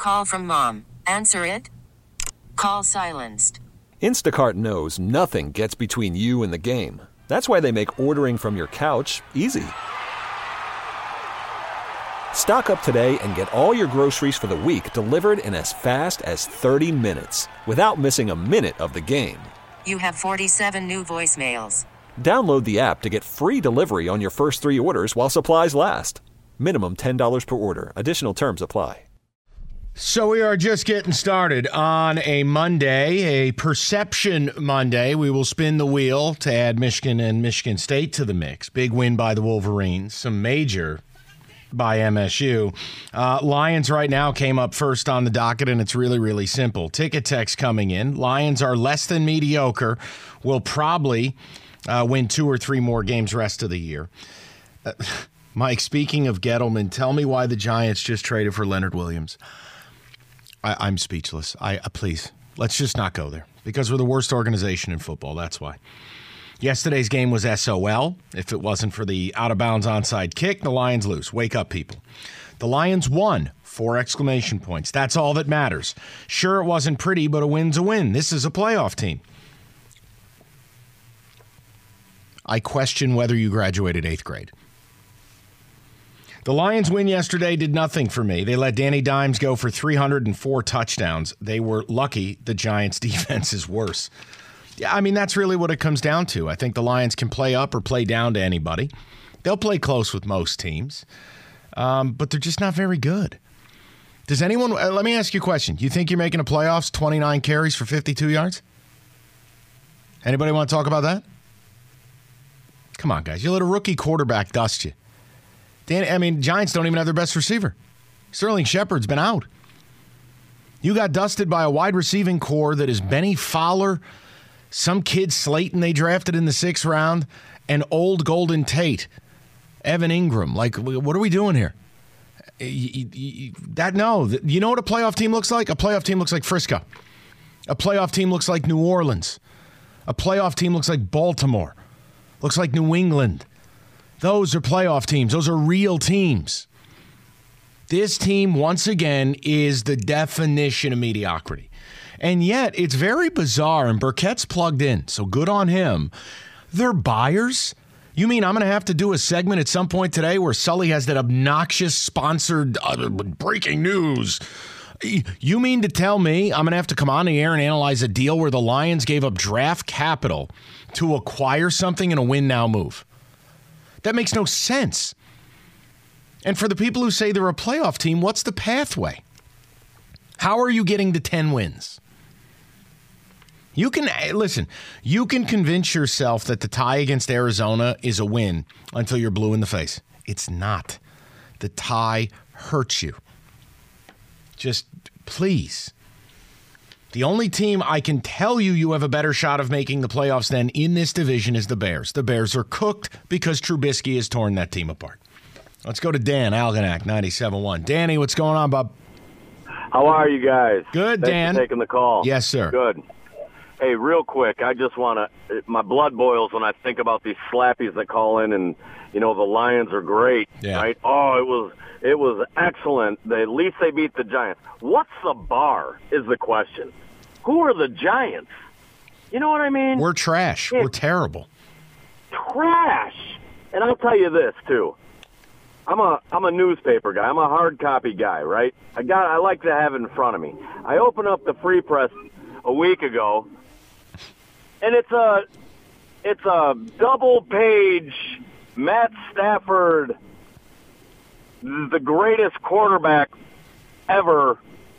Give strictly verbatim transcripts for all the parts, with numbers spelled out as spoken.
call from mom. Answer it. Call silenced. Instacart knows nothing gets between you and the game. That's why they make ordering from your couch easy. Stock up today and get all your groceries for the week delivered in as fast as thirty minutes without missing a minute of the game. You have forty-seven new voicemails. Download the app to get free delivery on your first three orders while supplies last. Minimum ten dollars per order. Additional terms apply. So we are just getting started on a Monday, a Perception Monday. We will spin the wheel to add Michigan and Michigan State to the mix. Big win by the Wolverines. Some major by M S U. Uh, Lions right now came up first on the docket, and it's really, really simple. Ticket text coming in. Lions are less than mediocre. Will probably uh, win two or three more games rest of the year. Uh, Mike, speaking of Gettleman, tell me why the Giants just traded for Leonard Williams. I, I'm speechless. I uh, please, let's just not go there because we're the worst organization in football. That's why. Yesterday's game was S O L. If it wasn't for the out-of-bounds onside kick, the Lions lose. Wake up, people. The Lions won. Four exclamation points. That's all that matters. Sure, it wasn't pretty, but a win's a win. This is a playoff team. I question whether you graduated eighth grade. The Lions' win yesterday did nothing for me. They let Danny Dimes go for three hundred four touchdowns. They were lucky the Giants' defense is worse. Yeah, I mean, that's really what it comes down to. I think the Lions can play up or play down to anybody. They'll play close with most teams, um, but they're just not very good. Does anyone, uh, let me ask you a question. You think you're making a playoffs, twenty-nine carries for fifty-two yards? Anybody want to talk about that? Come on, guys. You let a rookie quarterback dust you. Dan, I mean, Giants don't even have their best receiver. Sterling Shepard's been out. You got dusted by a wide receiving core that is Benny Fowler, some kid Slayton they drafted in the sixth round, and old Golden Tate, Evan Ingram. Like, what are we doing here? That no, you know what a playoff team looks like? A playoff team looks like Frisco. A playoff team looks like New Orleans. A playoff team looks like Baltimore. Looks like New England. Those are playoff teams. Those are real teams. This team, once again, is the definition of mediocrity. And yet, it's very bizarre, and Burkett's plugged in, so good on him. They're buyers? You mean I'm going to have to do a segment at some point today where Sully has that obnoxious sponsored uh, breaking news? You mean to tell me I'm going to have to come on the air and analyze a deal where the Lions gave up draft capital to acquire something in a win-now move? That makes no sense. And for the people who say they're a playoff team, what's the pathway? How are you getting to ten wins? You can, listen, you can convince yourself that the tie against Arizona is a win until you're blue in the face. It's not. The tie hurts you. Just please. The only team I can tell you you have a better shot of making the playoffs than in this division is the Bears. The Bears are cooked because Trubisky has torn that team apart. Let's go to Dan Algonac, ninety-seven point one. Danny, what's going on, bub? How are you guys? Good, Thanks Dan. for taking the call. Yes, sir. Good. Hey, real quick, I just want to – my blood boils when I think about these slappies that call in and, you know, the Lions are great, yeah. right? Oh, it was it was excellent. They, at least they beat the Giants. What's the bar is the question. Who are the Giants? You know what I mean? We're trash. It's We're terrible. Trash. And I'll tell you this, too. I'm a I'm a newspaper guy. I'm a hard copy guy, right? I got I like to have it in front of me. I opened up the Free Press a week ago, and it's a it's a double page Matt Stafford, the greatest quarterback ever.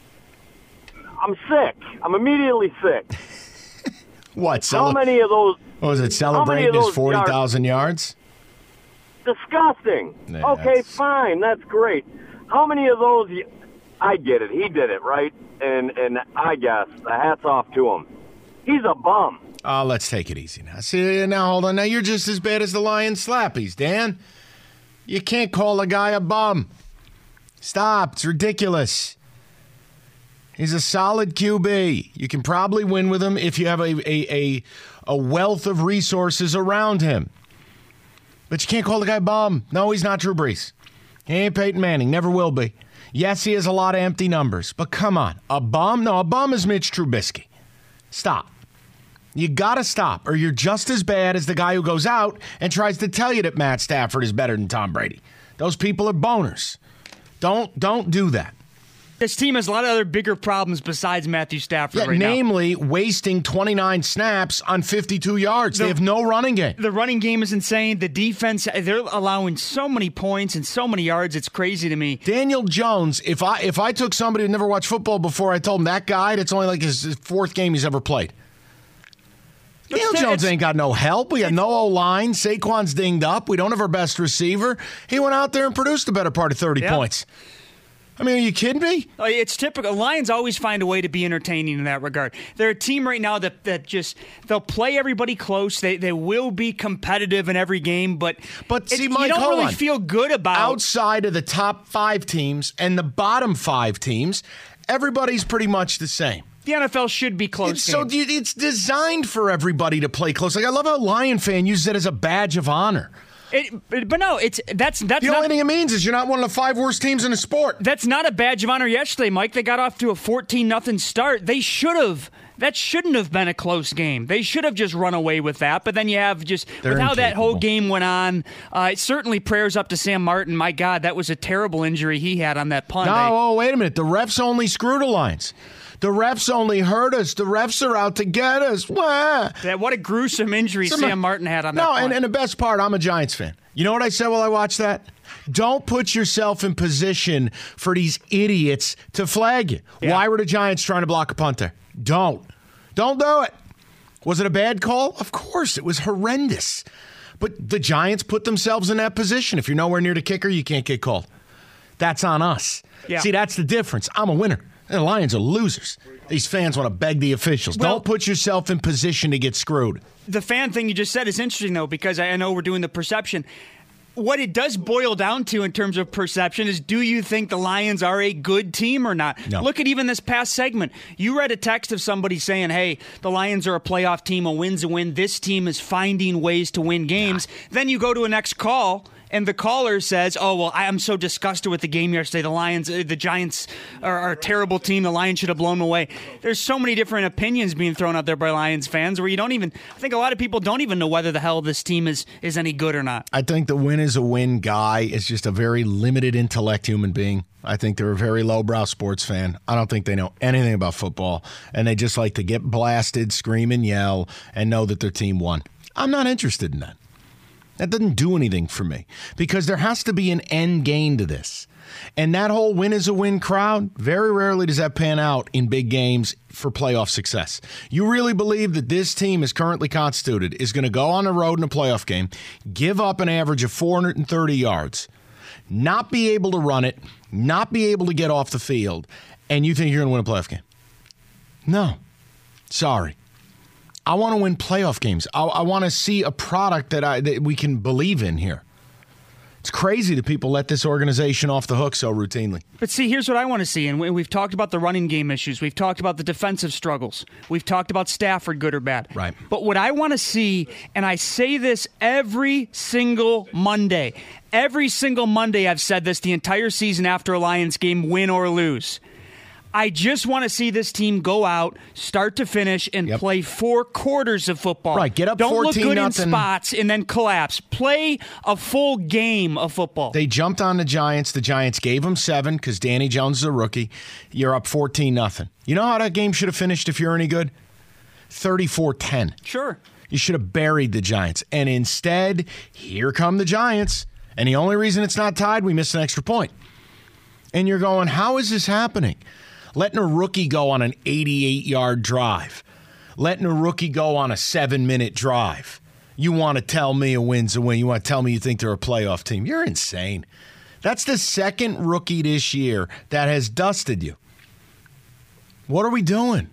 I'm sick. I'm immediately sick. What? How many of those? What was it? Celebrating his forty thousand yards? Disgusting. Yeah, okay, that's... fine. That's great. How many of those? I get it. He did it, right? And and I guess the hat's off to him. He's a bum. Oh, let's take it easy now. See, now hold on. Now you're just as bad as the Lions slappies, Dan. You can't call a guy a bum. Stop. It's ridiculous. He's a solid Q B. You can probably win with him if you have a a a, a wealth of resources around him. But you can't call the guy bum. No, he's not Drew Brees. He ain't Peyton Manning. Never will be. Yes, he has a lot of empty numbers, but come on. A bum? No, a bum is Mitch Trubisky. Stop. You got to stop, or you're just as bad as the guy who goes out and tries to tell you that Matt Stafford is better than Tom Brady. Those people are boners. Don't don't do that. This team has a lot of other bigger problems besides Matthew Stafford yeah, right namely, now. wasting twenty-nine snaps on fifty-two yards. The, they have no running game. The running game is insane. The defense, they're allowing so many points and so many yards. It's crazy to me. Daniel Jones, if I if I took somebody who never watched football before, I told him that guy, that's only like his fourth game he's ever played. Daniel Jones ain't got no help. We got no O-line. Saquon's dinged up. We don't have our best receiver. He went out there and produced the better part of thirty yeah. points. I mean, are you kidding me? It's typical. Lions always find a way to be entertaining in that regard. They're a team right now that, that just, they'll play everybody close. They they will be competitive in every game, but, but see, it, Mike, you don't hold really on. feel good about. Outside of the top five teams and the bottom five teams, everybody's pretty much the same. The N F L should be close. It's, so it's designed for everybody to play close. Like I love how a Lion fan uses it as a badge of honor. It, but no, it's that's that's the not, only thing it means is you're not one of the five worst teams in the sport. That's not a badge of honor. Yesterday, Mike, they got off to a fourteen nothing start. They should have. That shouldn't have been a close game. They should have just run away with that. But then you have just They're with how incapable. that whole game went on. Uh, certainly, prayers up to Sam Martin. My God, that was a terrible injury he had on that punt. No, they, oh wait a minute. The refs only screwed the Lions. The refs only hurt us. The refs are out to get us. Wah. That, what a gruesome injury Some, Sam Martin had on that No, punt. and, and the best part, I'm a Giants fan. You know what I said while I watched that? Don't put yourself in position for these idiots to flag you. Yeah. Why were the Giants trying to block a punter? Don't. Don't do it. Was it a bad call? Of course. It was horrendous. But the Giants put themselves in that position. If you're nowhere near the kicker, you can't get called. That's on us. Yeah. See, that's the difference. I'm a winner. The Lions are losers. These fans want to beg the officials. Well, Don't put yourself in position to get screwed. The fan thing you just said is interesting, though, because I know we're doing the perception. What it does boil down to in terms of perception is, do you think the Lions are a good team or not? No. Look at even this past segment. You read a text of somebody saying, hey, the Lions are a playoff team, a win's a win. This team is finding ways to win games. Yeah. Then you go to a next call, and the caller says, oh, well, I am so disgusted with the game yesterday. The Lions, the Giants are, are a terrible team. The Lions should have blown them away. There's so many different opinions being thrown out there by Lions fans where you don't even, I think a lot of people don't even know whether the hell this team is, is any good or not. I think the win is a win guy is just a very limited intellect human being. I think they're a very lowbrow sports fan. I don't think they know anything about football, and they just like to get blasted, scream and yell, and know that their team won. I'm not interested in that. That doesn't do anything for me because there has to be an end game to this. And that whole win is a win crowd, very rarely does that pan out in big games for playoff success. You really believe that this team is currently constituted is going to go on the road in a playoff game, give up an average of four hundred thirty yards, not be able to run it, not be able to get off the field, and you think you're going to win a playoff game? No. Sorry. I want to win playoff games. I, I want to see a product that I that we can believe in here. It's crazy that people let this organization off the hook so routinely. But see, here's what I want to see. And we've talked about the running game issues. We've talked about the defensive struggles. We've talked about Stafford, good or bad. Right. But what I want to see, and I say this every single Monday, every single Monday I've said this the entire season after a Lions game, win or lose. I just want to see this team go out, start to finish, and yep. play four quarters of football. Right, get up Don't fourteen look good nothing. in spots and then collapse. Play a full game of football. They jumped on the Giants. The Giants gave them seven because Danny Jones is a rookie. You're up fourteen nothing. You know how that game should have finished if you're any good? thirty-four ten. Sure. You should have buried the Giants. And instead, here come the Giants. And the only reason it's not tied, we missed an extra point. And you're going, how is this happening? Letting a rookie go on an eighty-eight-yard drive. Letting a rookie go on a seven-minute drive. You want to tell me a win's a win. You want to tell me you think they're a playoff team. You're insane. That's the second rookie this year that has dusted you. What are we doing?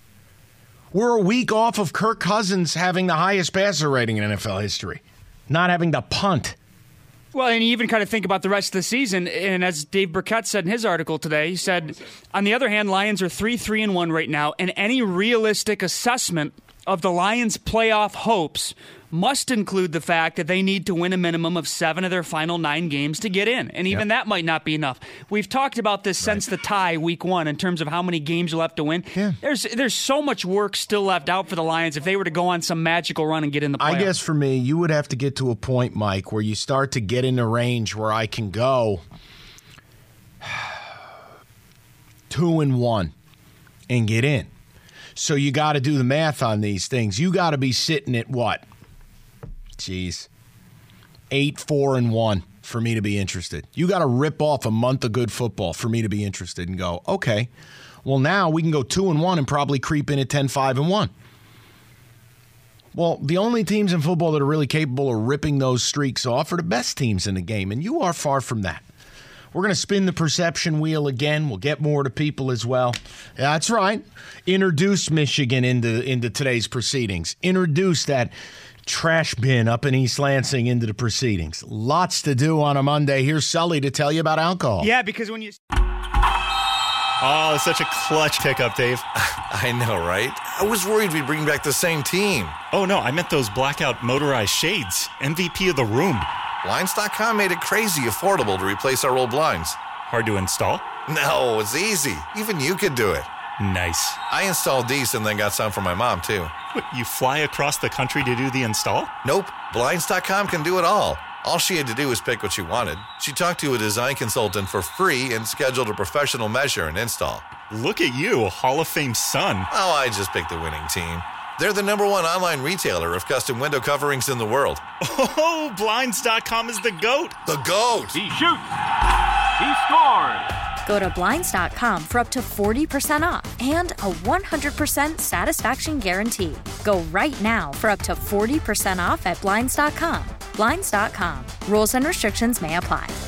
We're a week off of Kirk Cousins having the highest passer rating in N F L history. Not having to punt. Well, and you even kind of think about the rest of the season, and as Dave Burkett said in his article today, he said, on the other hand, Lions are three three and one right now, and any realistic assessment of the Lions' playoff hopes must include the fact that they need to win a minimum of seven of their final nine games to get in. And even yep. that might not be enough. We've talked about this right. since the tie week one in terms of how many games you'll have to win. Yeah. There's there's so much work still left out for the Lions if they were to go on some magical run and get in the playoffs. I guess for me, you would have to get to a point, Mike, where you start to get in a range where I can go two and one and get in. So you got to do the math on these things. You got to be sitting at what? Jeez. Eight, four, and one for me to be interested. You got to rip off a month of good football for me to be interested and go, okay, well, now we can go two and one and probably creep in at ten, five, and one. Well, the only teams in football that are really capable of ripping those streaks off are the best teams in the game, and you are far from that. We're going to spin the perception wheel again. We'll get more to people as well. That's right. Introduce Michigan into, into today's proceedings. Introduce that trash bin up in East Lansing into the proceedings. Lots to do on a Monday. Here's Sully to tell you about alcohol. Yeah, because when you... Oh, such a clutch pickup, Dave. I know, right? I was worried we'd bring back the same team. Oh, no, I meant those blackout motorized shades. M V P of the room. Blinds dot com made it crazy affordable to replace our old blinds. Hard to install? No, it's easy. Even you could do it. Nice. I installed these and then got some for my mom, too. What, you fly across the country to do the install? Nope. Blinds dot com can do it all. All she had to do was pick what she wanted. She talked to a design consultant for free and scheduled a professional measure and install. Look at you, a Hall of Fame son. Oh, I just picked the winning team. They're the number one online retailer of custom window coverings in the world. Oh, Blinds dot com is the GOAT. The GOAT. He shoots. He scores. Go to Blinds dot com for up to forty percent off and a one hundred percent satisfaction guarantee. Go right now for up to forty percent off at Blinds dot com. Blinds dot com. Rules and restrictions may apply.